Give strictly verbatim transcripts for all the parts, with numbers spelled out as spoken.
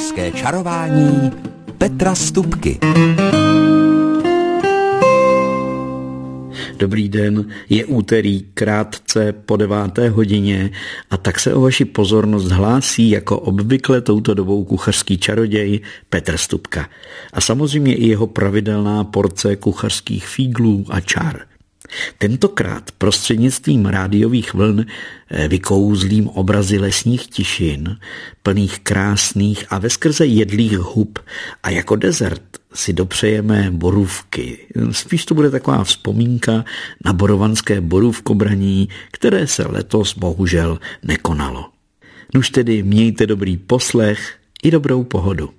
kuchařské čarování Petra Stupky. Dobrý den, je úterý krátce po deváté hodině a tak se o vaši pozornost hlásí jako obvykle touto dobou kuchařský čaroděj Petr Stupka. A samozřejmě i jeho pravidelná porce kuchařských fíglů a čar. Tentokrát prostřednictvím rádiových vln vykouzlím obrazy lesních tišin, plných krásných a veskrze jedlých hub a jako dezert si dopřejeme borůvky. Spíš to bude taková vzpomínka na borovanské borůvkobraní, které se letos bohužel nekonalo. Nuž tedy mějte dobrý poslech i dobrou pohodu.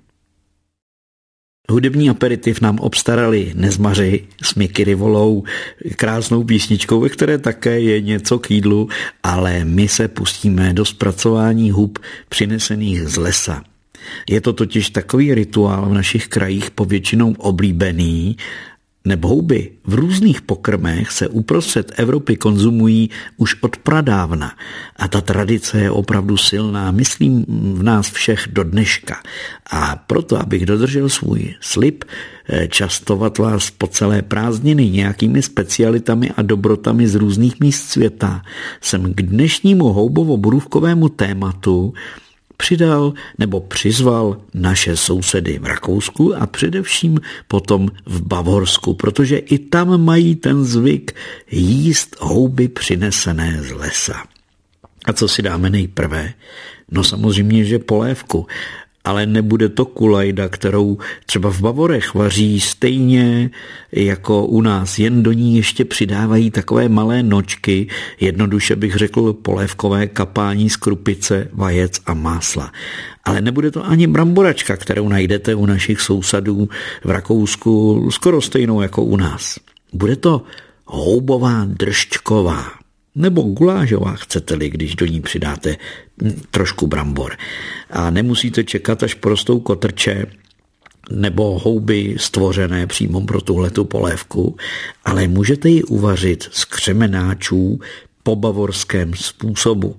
Hudební aperitiv nám obstarali Nezmaři s Miky Rivolou, krásnou písničkou, ve které také je něco k jídlu, ale my se pustíme do zpracování hub přinesených z lesa. Je to totiž takový rituál v našich krajích povětšinou oblíbený, nebo houby v různých pokrmech se uprostřed Evropy konzumují už od pradávna a ta tradice je opravdu silná, myslím v nás všech do dneška. A proto, abych dodržel svůj slib, častovat vás po celé prázdniny nějakými specialitami a dobrotami z různých míst světa, jsem k dnešnímu houbovo-borůvkovému tématu přidal nebo přizval naše sousedy v Rakousku a především potom v Bavorsku, protože i tam mají ten zvyk jíst houby přinesené z lesa. A co si dáme nejprve? No samozřejmě, že polévku. Ale nebude to kulajda, kterou třeba v Bavorech vaří stejně jako u nás, jen do ní ještě přidávají takové malé nočky, jednoduše bych řekl polévkové kapání z krupice, vajec a másla. Ale nebude to ani bramboračka, kterou najdete u našich sousedů v Rakousku, skoro stejnou jako u nás. Bude to houbová držčková. Nebo gulášová, chcete-li, když do ní přidáte trošku brambor. A nemusíte čekat, až porostou kotrče nebo houby stvořené přímo pro tuhletu polévku, ale můžete ji uvařit z křemenáčů po bavorském způsobu.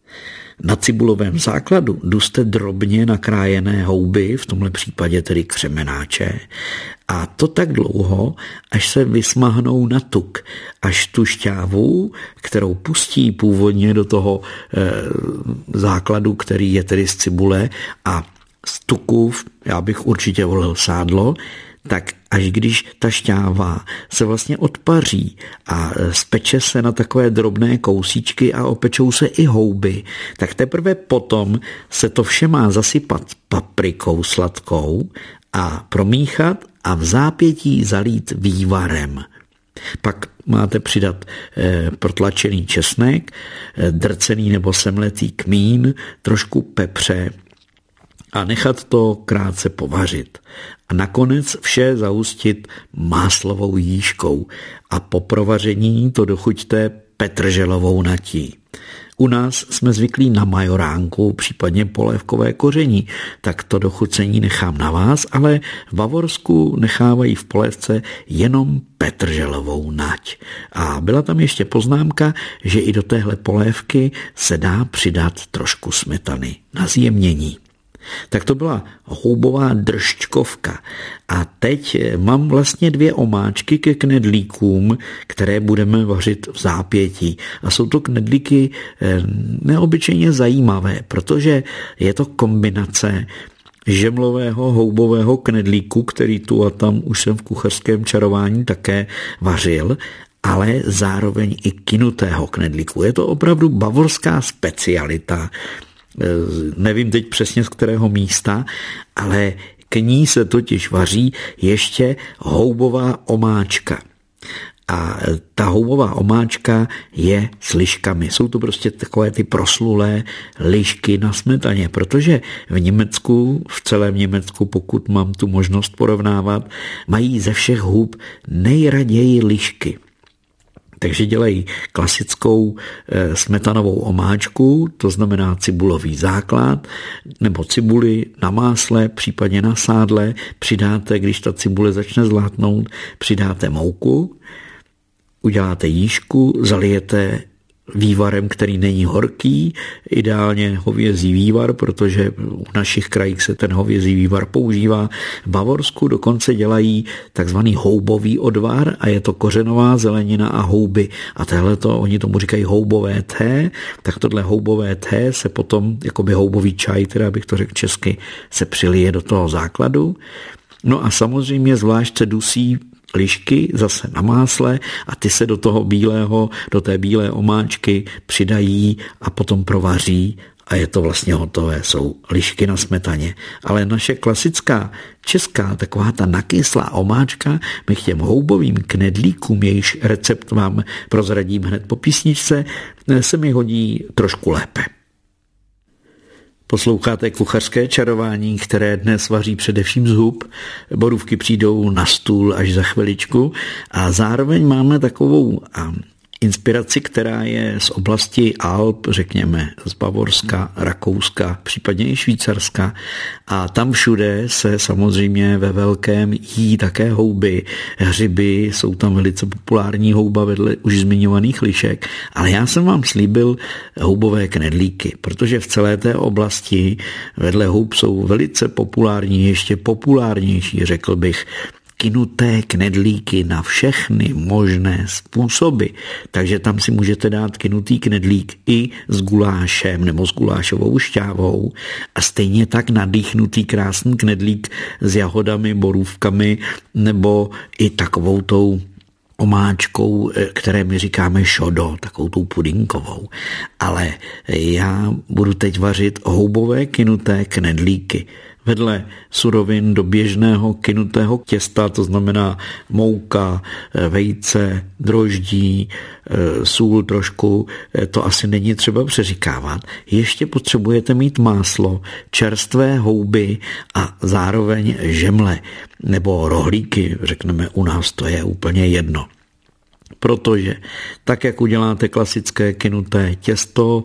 Na cibulovém základu duste drobně nakrájené houby, v tomhle případě tedy křemenáče, a to tak dlouho, až se vysmahnou na tuk, až tu šťávu, kterou pustí původně do toho e, základu, který je tedy z cibule a z tuku, já bych určitě volil sádlo, tak až když ta šťáva se vlastně odpaří a speče se na takové drobné kousíčky a opečou se i houby, tak teprve potom se to vše má zasypat paprikou sladkou a promíchat a v zápětí zalít vývarem. Pak máte přidat e, protlačený česnek, e, drcený nebo semletý kmín, trošku pepře a nechat to krátce povařit. A nakonec vše zahustit máslovou jížkou a po provaření to dochuťte petrželovou natí. U nás jsme zvyklí na majoránku, případně polévkové koření, tak to dochucení nechám na vás, ale v Bavorsku nechávají v polévce jenom petrželovou nať. A byla tam ještě poznámka, že i do téhle polévky se dá přidat trošku smetany na zjemnění. Tak to byla houbová držčkovka. A teď mám vlastně dvě omáčky ke knedlíkům, které budeme vařit v zápětí. A jsou to knedlíky neobyčejně zajímavé, protože je to kombinace žemlového houbového knedlíku, který tu a tam už jsem v kuchařském čarování také vařil, ale zároveň i kynutého knedlíku. Je to opravdu bavorská specialita. Nevím teď přesně z kterého místa, ale k ní se totiž vaří ještě houbová omáčka. A ta houbová omáčka je s liškami. Jsou to prostě takové ty proslulé lišky na smetaně, protože v Německu, v celém Německu, pokud mám tu možnost porovnávat, mají ze všech hub nejraději lišky. Takže dělají klasickou e, smetanovou omáčku, to znamená cibulový základ, nebo cibuli na másle, případně na sádle. Přidáte, když ta cibule začne zlátnout, přidáte mouku, uděláte jížku, zalijete vývarem, který není horký, ideálně hovězí vývar, protože v našich krajích se ten hovězí vývar používá. V Bavorsku dokonce dělají takzvaný houbový odvar a je to kořenová zelenina a houby. A tohleto, oni tomu říkají houbové té, tak tohle houbové té se potom, jakoby houbový čaj, teda bych to řekl česky, se přilije do toho základu. No a samozřejmě zvlášť se dusí lišky zase na másle a ty se do toho bílého, do té bílé omáčky přidají a potom provaří a je to vlastně hotové, jsou lišky na smetaně. Ale naše klasická česká, taková ta nakyslá omáčka, my k těm houbovým knedlíkům, jejíž recept vám prozradím hned po písničce, se mi hodí trošku lépe. Posloucháte kuchařské čarování, které dnes vaří především z hub. Borůvky přijdou na stůl až za chviličku a zároveň máme takovou inspiraci, která je z oblasti Alp, řekněme z Bavorska, Rakouska, případně i Švýcarska. A tam všude se samozřejmě ve velkém jí také houby, hřiby, jsou tam velice populární houba vedle už zmiňovaných lišek. Ale já jsem vám slíbil houbové knedlíky, protože v celé té oblasti vedle houb jsou velice populární, ještě populárnější, řekl bych, kynuté knedlíky na všechny možné způsoby. Takže tam si můžete dát kynutý knedlík i s gulášem nebo s gulášovou šťávou a stejně tak nadýchnutý krásný knedlík s jahodami, borůvkami nebo i takovou tou omáčkou, které my říkáme šodo, takovou tou pudinkovou. Ale já budu teď vařit houbové kynuté knedlíky. Vedle surovin do běžného kynutého těsta, to znamená mouka, vejce, droždí, sůl trošku, to asi není třeba přeříkávat. Ještě potřebujete mít máslo, čerstvé houby a zároveň žemle nebo rohlíky, řekneme u nás, to je úplně jedno. Protože tak, jak uděláte klasické kynuté těsto,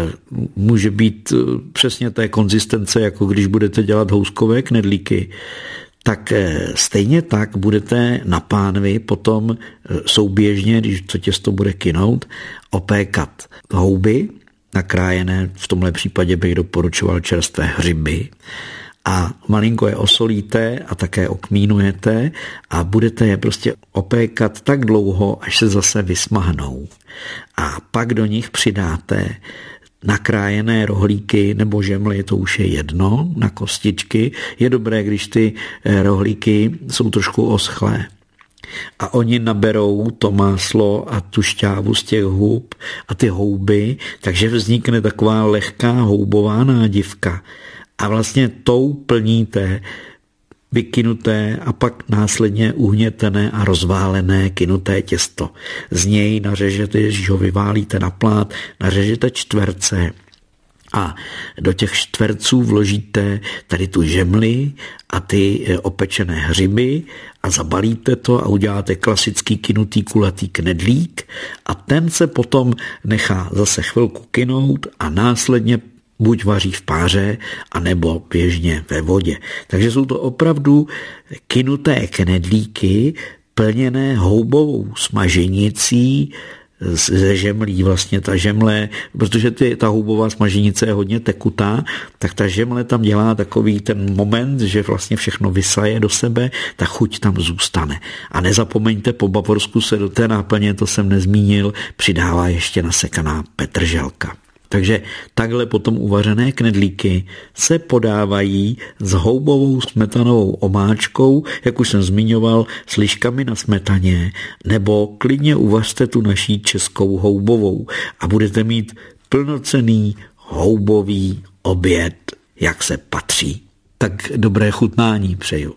může být přesně té konzistence, jako když budete dělat houskové knedlíky, tak stejně tak budete na pánvi potom souběžně, když to těsto bude kynout, opékat houby, nakrájené, v tomhle případě bych doporučoval čerstvé hřiby, a malinko je osolíte a také okmínujete a budete je prostě opékat tak dlouho, až se zase vysmahnou. A pak do nich přidáte nakrájené rohlíky nebo žemle, to už je jedno, na kostičky. Je dobré, když ty rohlíky jsou trošku oschlé. A oni naberou to máslo a tu šťávu z těch hub a ty houby, takže vznikne taková lehká houbová nádivka. A vlastně tou plníte vykynuté a pak následně uhnětené a rozválené kynuté těsto. Z něj nařežete, když ho vyválíte na plát, nařežete čtverce a do těch čtverců vložíte tady tu žemli a ty opečené hřiby a zabalíte to a uděláte klasický kynutý kulatý knedlík a ten se potom nechá zase chvilku kynout a následně buď vaří v páře, anebo běžně ve vodě. Takže jsou to opravdu kynuté knedlíky plněné houbovou smaženicí ze žemlí. Vlastně ta žemle, protože ty, ta houbová smaženice je hodně tekutá, tak ta žemle tam dělá takový ten moment, že vlastně všechno vysaje do sebe, ta chuť tam zůstane. A nezapomeňte, po bavorsku se do té náplně, to jsem nezmínil, přidává ještě nasekaná petrželka. Takže takhle potom uvařené knedlíky se podávají s houbovou smetanovou omáčkou, jak už jsem zmiňoval, s liškami na smetaně, nebo klidně uvařte tu naší českou houbovou a budete mít plnocenný houbový oběd, jak se patří. Tak dobré chutnání přeju.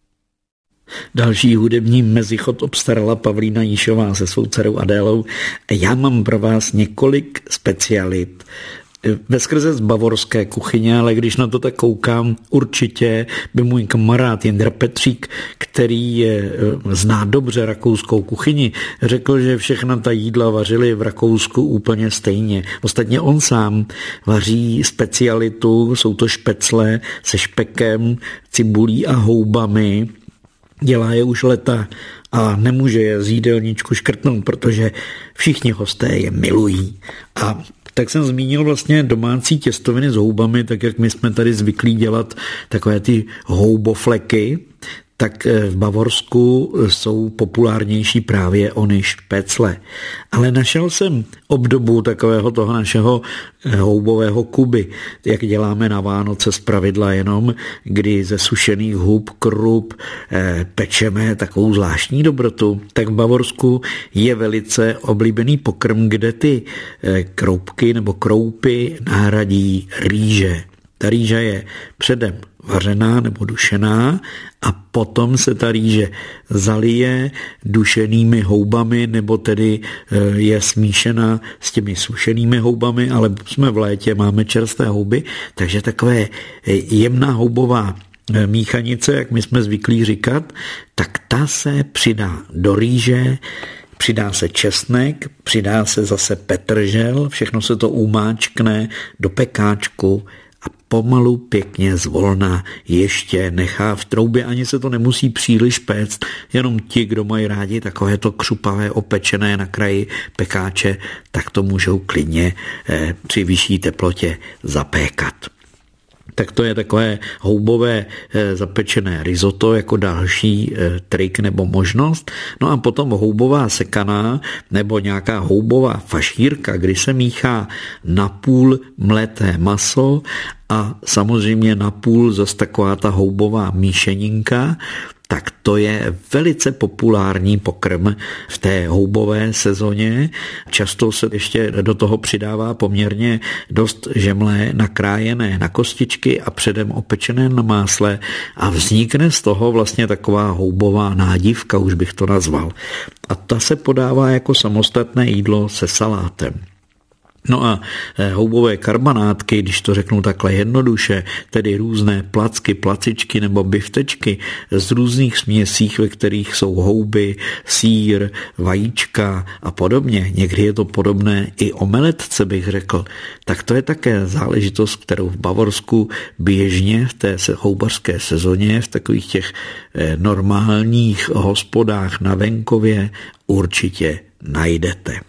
Další hudební mezichod obstarala Pavlína Jíšová se svou dcerou Adélou. Já mám pro vás několik specialit veskrze z bavorské kuchyně, ale když na to tak koukám, určitě by můj kamarád Jindra Petřík, který je, zná dobře rakouskou kuchyni, řekl, že všechna ta jídla vařili v Rakousku úplně stejně. Ostatně on sám vaří specialitu, jsou to špecle se špekem, cibulí a houbami, dělá je už leta a nemůže je z jídelníčku škrtnout, protože všichni hosté je milují. A tak jsem zmínil vlastně domácí těstoviny s houbami, tak jak my jsme tady zvyklí dělat takové ty houbofleky, tak v Bavorsku jsou populárnější právě ony špecle. Ale našel jsem obdobu takového toho našeho houbového kuby, jak děláme na Vánoce zpravidla jenom, kdy ze sušených hub, krup pečeme takovou zvláštní dobrotu, tak v Bavorsku je velice oblíbený pokrm, kde ty kroupky nebo kroupy nahradí rýže. Ta rýže je předem vařená nebo dušená a potom se ta rýže zalije dušenými houbami nebo tedy je smíšena s těmi sušenými houbami, ale jsme v létě, máme čerstvé houby, takže takové jemná houbová míchanice, jak my jsme zvyklí říkat, tak ta se přidá do rýže, přidá se česnek, přidá se zase petržel, všechno se to umáčkne do pekáčku a pomalu pěkně zvolna ještě nechá v troubě, ani se to nemusí příliš péct, jenom ti, kdo mají rádi takovéto křupavé opečené na kraji pekáče, tak to můžou klidně eh, při vyšší teplotě zapékat. Tak to je takové houbové zapečené risotto jako další trik nebo možnost. No a potom houbová sekaná nebo nějaká houbová fašírka, kdy se míchá napůl mleté maso a samozřejmě napůl zase taková ta houbová míšeninka, tak to je velice populární pokrm v té houbové sezóně. Často se ještě do toho přidává poměrně dost žemle nakrájené na kostičky a předem opečené na másle a vznikne z toho vlastně taková houbová nádivka, už bych to nazval. A ta se podává jako samostatné jídlo se salátem. No a houbové karbanátky, když to řeknu takhle jednoduše, tedy různé placky, placičky nebo biftečky z různých směsích, ve kterých jsou houby, sýr, vajíčka a podobně, někdy je to podobné i omeletce, bych řekl, tak to je také záležitost, kterou v Bavorsku běžně v té houbařské sezóně, v takových těch normálních hospodách na venkově určitě najdete.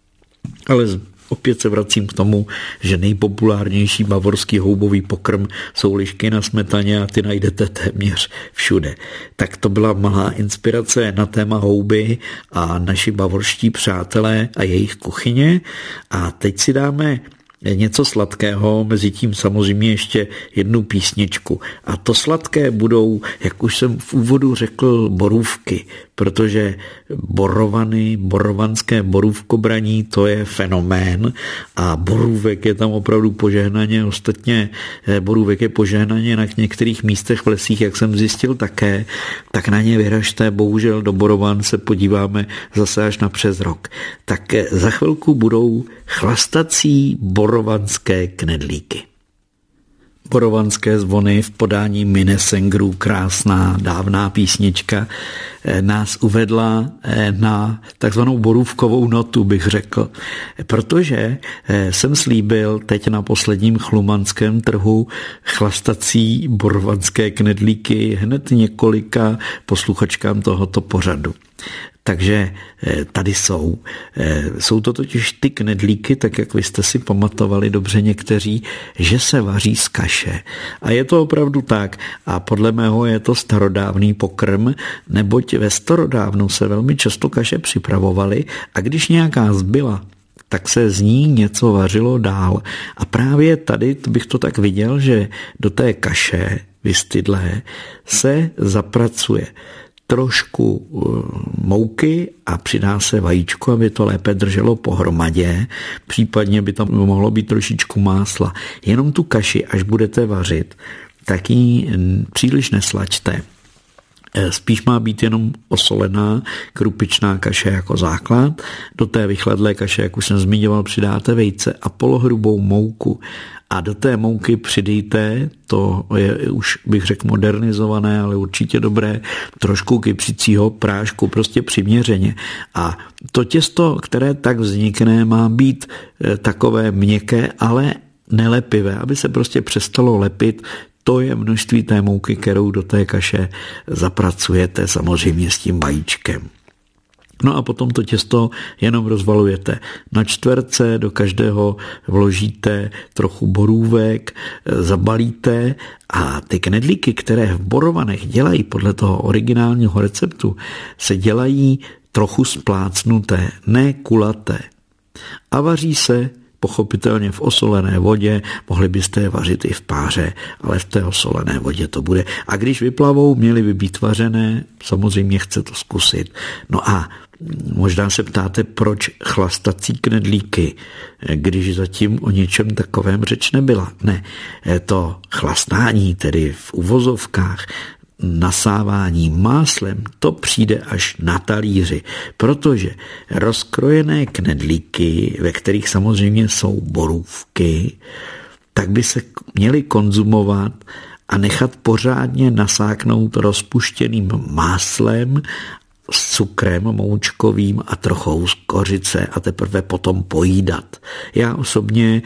Ale opět se vracím k tomu, že nejpopulárnější bavorský houbový pokrm jsou lišky na smetaně a ty najdete téměř všude. Tak to byla malá inspirace na téma houby a naši bavorští přátelé a jejich kuchyně. A teď si dáme něco sladkého, mezi tím samozřejmě ještě jednu písničku. A to sladké budou, jak už jsem v úvodu řekl, borůvky, protože borovany, borovanské borůvkobraní, to je fenomén a borůvek je tam opravdu požehnaně, ostatně borůvek je požehnaně na některých místech v lesích, jak jsem zjistil také, tak na ně vyražte, bohužel do Borovan se podíváme zase až na přes rok. Tak za chvilku budou chlastací borovanské knedlíky. Borovanské zvony v podání Minnesengerů, krásná dávná písnička, nás uvedla na takzvanou borůvkovou notu, bych řekl, protože jsem slíbil teď na posledním chlumanském trhu chlastací borovanské knedlíky hned několika posluchačkám tohoto pořadu. Takže tady jsou. Jsou to totiž ty knedlíky, tak jak vy jste si pamatovali dobře někteří, že se vaří z kaše. A je to opravdu tak. A podle mého je to starodávný pokrm, neboť ve starodávnu se velmi často kaše připravovaly a když nějaká zbyla, tak se z ní něco vařilo dál. A právě tady bych to tak viděl, že do té kaše vystydlé se zapracuje trošku mouky a přidá se vajíčko, aby to lépe drželo pohromadě, případně by tam mohlo být trošičku másla. Jenom tu kaši, až budete vařit, tak ji příliš neslačte. Spíš má být jenom osolená krupičná kaše jako základ. Do té vychladlé kaše, jak už jsem zmiňoval, přidáte vejce a polohrubou mouku. A do té mouky přidejte, to je už bych řekl modernizované, ale určitě dobré, trošku kypřicího prášku, prostě přiměřeně. A to těsto, které tak vznikne, má být takové měkké, ale nelepivé, aby se prostě přestalo lepit. To je množství té mouky, kterou do té kaše zapracujete samozřejmě s tím vajíčkem. No a potom to těsto jenom rozvalujete na čtverce, do každého vložíte trochu borůvek, zabalíte a ty knedlíky, které v Borovanech dělají podle toho originálního receptu, se dělají trochu splácnuté, ne kulaté. A vaří se pochopitelně v osolené vodě, mohli byste je vařit i v páře, ale v té osolené vodě to bude. A když vyplavou, měly by být vařené, samozřejmě chce to zkusit. No a možná se ptáte, proč chlastací knedlíky, když zatím o něčem takovém řeč nebyla. Ne, to chlastání, tedy v uvozovkách, nasávání máslem, to přijde až na talíři, protože rozkrojené knedlíky, ve kterých samozřejmě jsou borůvky, tak by se měly konzumovat a nechat pořádně nasáknout rozpuštěným máslem s cukrem moučkovým a trochou z kořice a teprve potom pojídat. Já osobně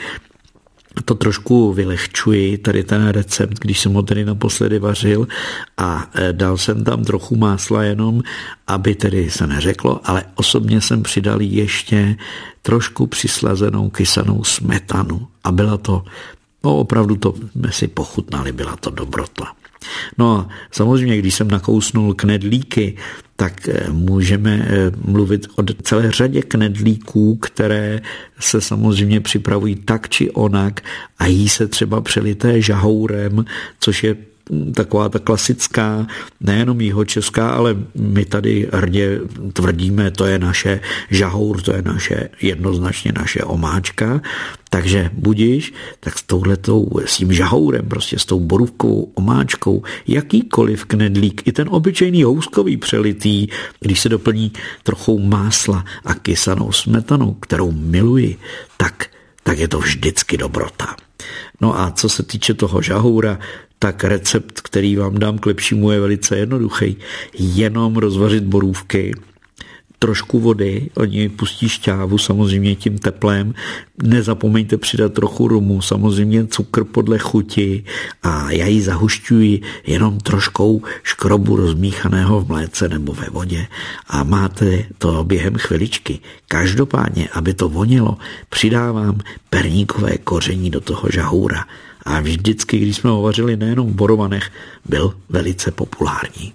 to trošku vylehčuji, tady ten recept, když jsem ho tedy naposledy vařil a dal jsem tam trochu másla jenom, aby tedy se neřeklo, ale osobně jsem přidal ještě trošku přislazenou kysanou smetanu a byla to, no opravdu to jsme si pochutnali, byla to dobrota. No a samozřejmě, když jsem nakousnul knedlíky, tak můžeme mluvit o celé řadě knedlíků, které se samozřejmě připravují tak či onak a jí se třeba přelité žahourem, což je taková ta klasická, nejenom jihočeská, ale my tady hrdě tvrdíme, to je naše žahour, to je naše, jednoznačně naše omáčka, takže budíš, tak s touhletou, s tím žahourem, prostě s tou borůvkovou omáčkou, jakýkoliv knedlík, i ten obyčejný houskový přelitý, když se doplní trochu másla a kysanou smetanou, kterou miluji, tak, tak je to vždycky dobrota. No a co se týče toho žahoura, tak recept, který vám dám k lepšímu, je velice jednoduchý. Jenom rozvařit borůvky, trošku vody, oni pustí šťávu samozřejmě tím teplem, nezapomeňte přidat trochu rumu, samozřejmě cukr podle chuti a já ji zahušťuji jenom troškou škrobu rozmíchaného v mléce nebo ve vodě a máte to během chviličky. Každopádně, aby to vonilo, přidávám perníkové koření do toho žahoura. A vždycky, když jsme ho vařili nejenom v Borovanech, byl velice populární.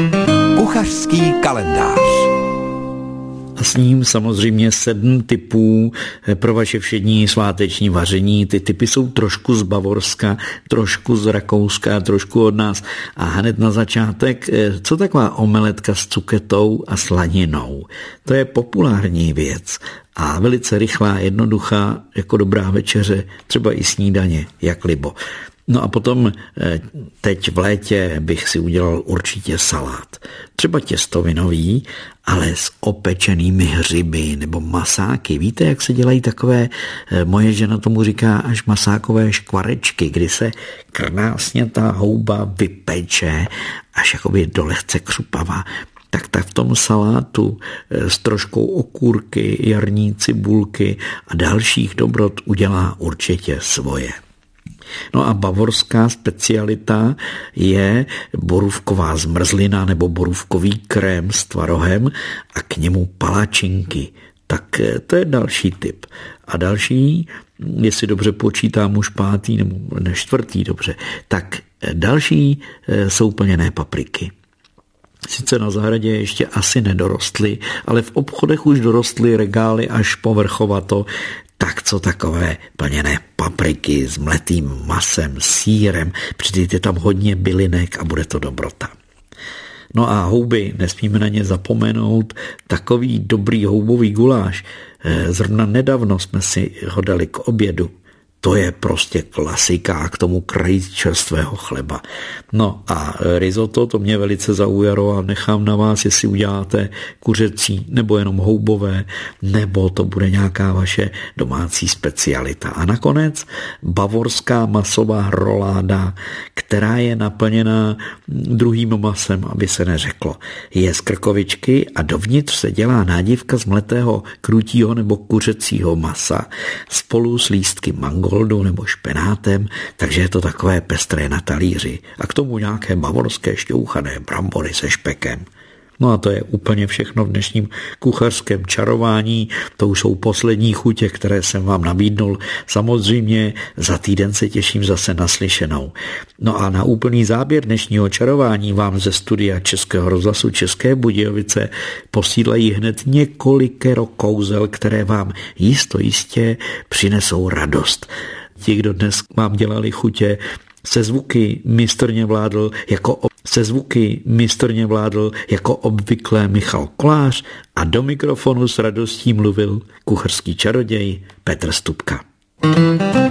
Kuchařský kalendář. A s ním samozřejmě sedm typů pro vaše všední sváteční vaření. Ty typy jsou trošku z Bavorska, trošku z Rakouska, trošku od nás. A hned na začátek, co taková omeletka s cuketou a slaninou? To je populární věc a velice rychlá, jednoduchá, jako dobrá večeře, třeba i snídaně, jak libo. No a potom teď v létě bych si udělal určitě salát. Třeba těstovinový, ale s opečenými hřiby nebo masáky. Víte, jak se dělají takové, moje žena tomu říká až masákové škvarečky, kdy se krásně ta houba vypeče, až jakoby do lehce křupava. Tak tak v tom salátu s troškou okurky, jarní cibulky a dalších dobrot udělá určitě svoje. No a bavorská specialita je borůvková zmrzlina nebo borůvkový krém s tvarohem a k němu palačinky. Tak to je další typ. A další, jestli dobře počítám už pátý nebo ne čtvrtý dobře, tak další jsou plněné papriky. Sice na zahradě ještě asi nedorostly, ale v obchodech už dorostly regály až povrchovato. Tak co takové plněné papriky s mletým masem, sýrem, přidejte tam hodně bylinek a bude to dobrota. No a houby, nesmíme na ně zapomenout, takový dobrý houbový guláš, zrovna nedávno jsme si ho dali k obědu. To je prostě klasika, k tomu krajíc čerstvého chleba. No a risotto, to mě velice zaujalo a nechám na vás, jestli uděláte kuřecí nebo jenom houbové, nebo to bude nějaká vaše domácí specialita. A nakonec bavorská masová roláda, která je naplněna druhým masem, aby se neřeklo. Je z krkovičky a dovnitř se dělá nádivka z mletého krutího nebo kuřecího masa spolu s lístky mango goldu nebo špenátem, takže je to takové pestré na talíři. A k tomu nějaké bavorské šťouchané brambory se špekem. No a to je úplně všechno v dnešním kuchařském čarování. To už jsou poslední chutě, které jsem vám nabídnul. Samozřejmě za týden se těším zase na slyšenou. No a na úplný záběr dnešního čarování vám ze studia Českého rozhlasu České Budějovice posílají hned několikero kouzel, které vám jisto jistě přinesou radost. Ti, kdo dnes vám dělali chutě, se zvuky mistrně vládl jako se zvuky mistrně vládl jako obvykle Michal Kolář a do mikrofonu s radostí mluvil kuchařský čaroděj Petr Stupka.